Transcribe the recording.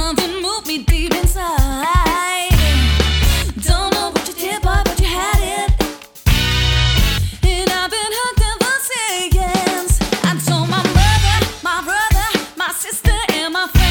Something moved me deep inside. Don't know what you did, boy, but you had it. And I've been hooked ever since. I told my mother, my brother, my sister, and my friends.